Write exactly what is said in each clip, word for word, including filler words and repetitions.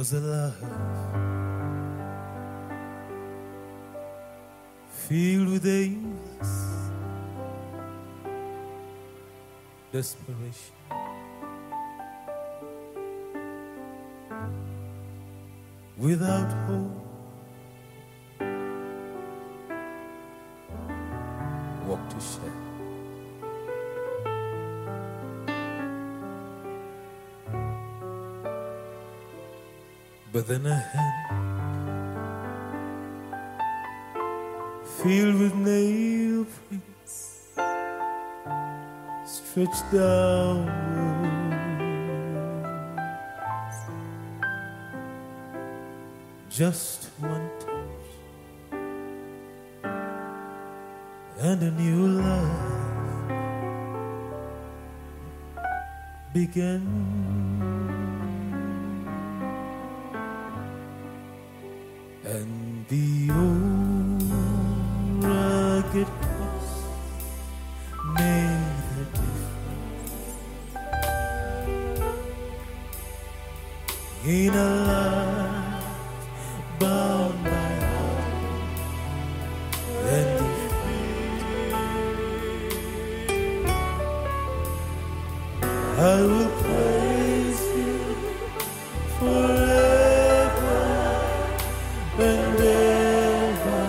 was a love filled with aimless desperation. Without hope, walk to share. But then a hand filled with nail prints stretched downwards. Just one touch and a new life began. And the old rugged cross made the difference in a life bound by heart and defeat. I will praise you forever and ever,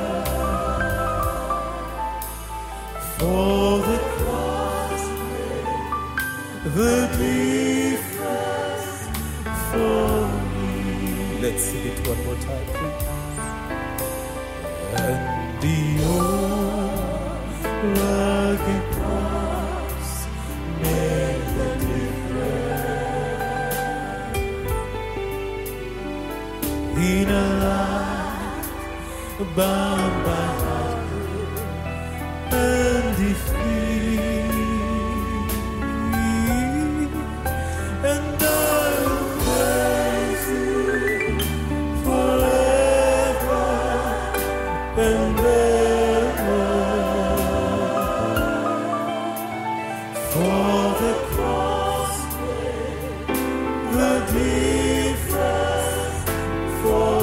for the cross made the difference for me. Let's sing it one more time, please. And the old rugged cross made the difference in a bound by heart and defeat. And I will praise you forever and ever, for the cross made the difference for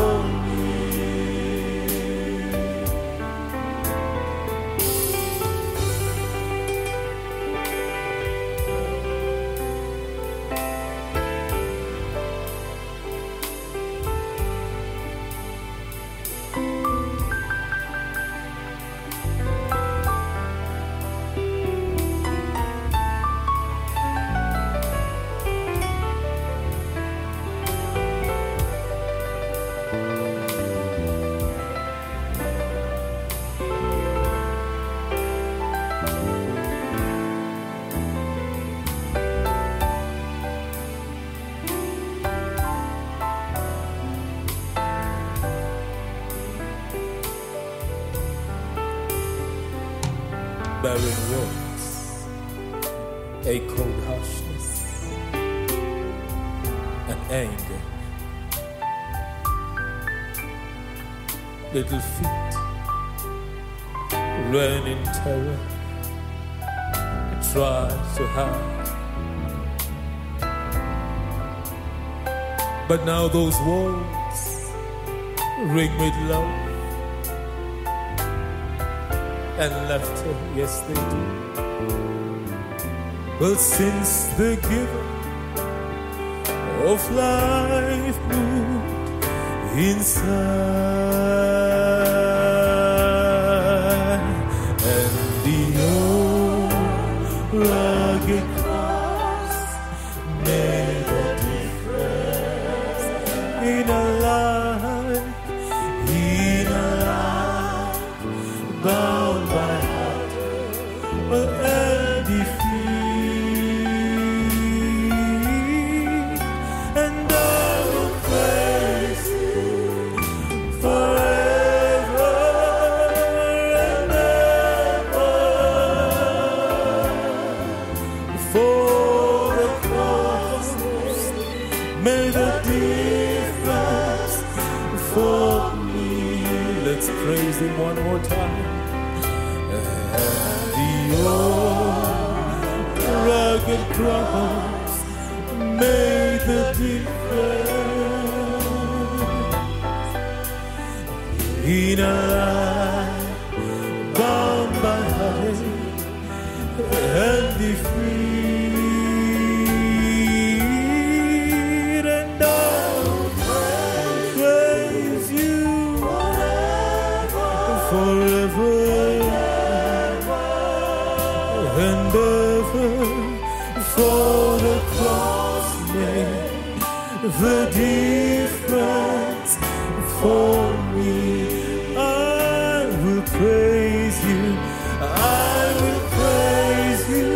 barren words, a cold harshness, and anger. Little feet ran in terror and tried to hide. But now those walls ring with love and laughter, yes they do. Well, since the giver of life moved inside, and the old rugged cross made a difference in a life, in a life bound by heart and defeat. And I will praise you forever and ever, for the cross made a difference for me. Let's praise him one more time. old rugged cross made the difference. in a life bound by heartache and defeat, and I'll praise you forever and ever, for the cross made the difference for me. I will praise you, I will praise you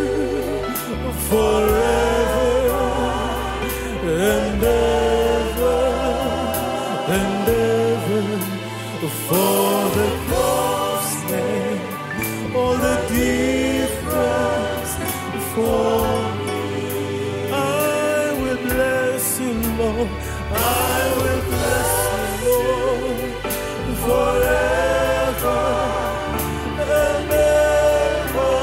forever and ever and ever, for the cross made all the difference for me. I will bless you, Lord, I will bless you, Lord, forever and ever,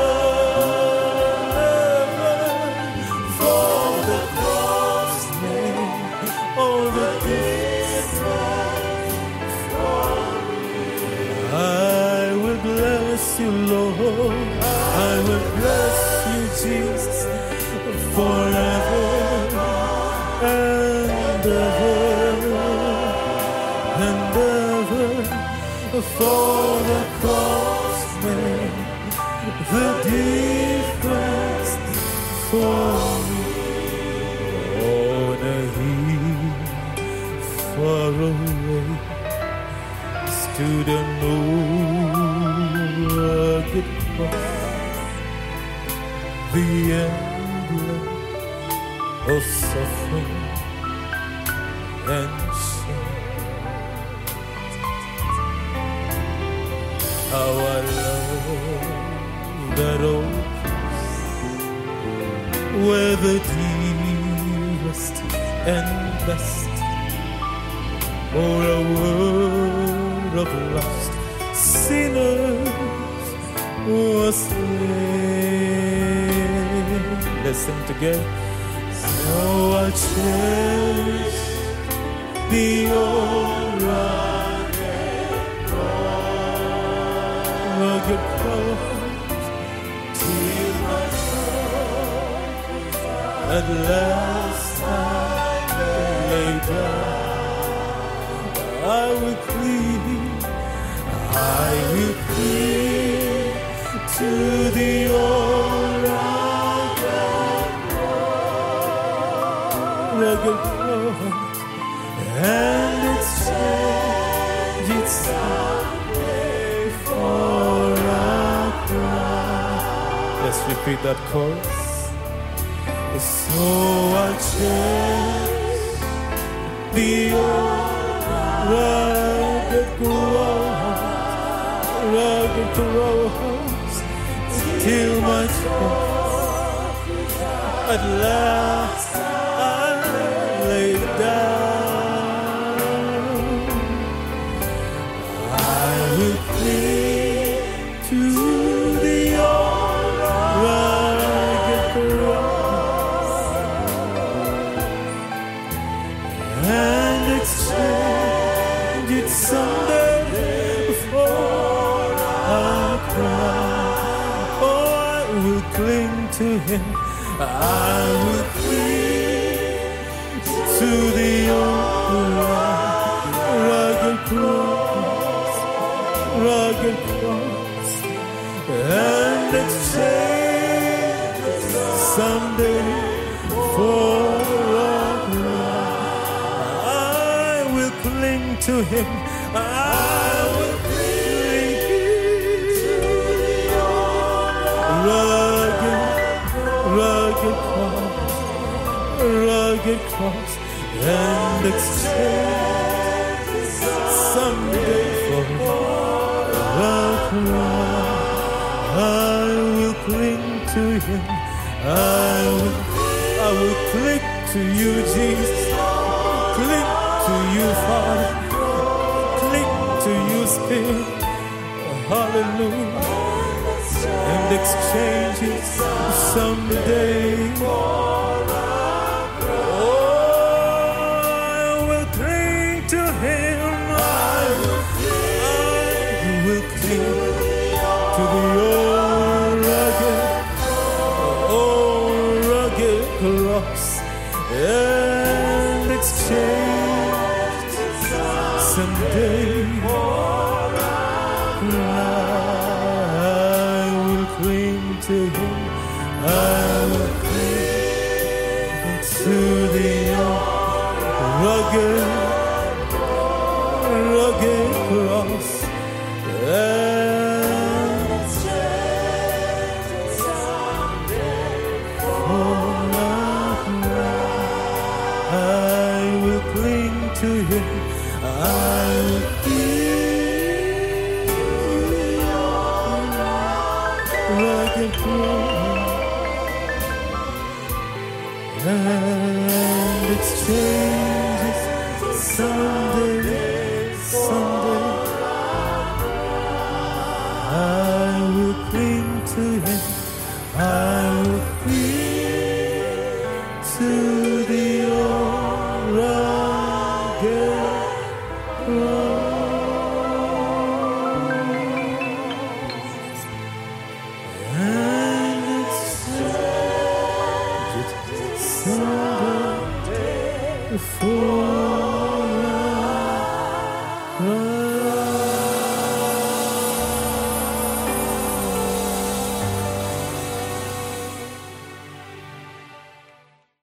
ever, for the cross made all the difference for me. I will bless you, Lord, I will bless you, Jesus, forever and ever and ever, for the cross made the difference for me. On a hill far away stood an old rugged cross, the emblem of suffering and shame. How I love that old cross, where the dearest and best for a world of lost sinners was slain. Let's sing together. So I cherish the old rugged cross, rugged cross, till my soul at last I lay down. I will cling, I will cling to the old rugged cross, rugged cross, and exchange it someday for a crown. Let's repeat that chorus. So I cherish the old rugged cross, rugged cross, till my trust at last I lay down. I will cling to the old rugged cross and exchange it someday for a crown. Oh, I will cling to Him, I will cling to the old rugged cross, rugged cross, and exchange someday for a crown. I will cling to Him, I will cling to the old rugged, rugged cross, rugged cross, and exchange someday for a crown. I will cling to Him, I will, I will cling to you, Jesus, cling to you, Father, cling to you, Spirit, hallelujah, and exchange it someday. Oh, I will cling to Him, I will, I rugged, rugged cross. And changes someday for I will cling to Him. I will cling rugged cross. And its changes someday, someday. I will cling to Him. I will cling to the old rugged cross. And its changes someday for us.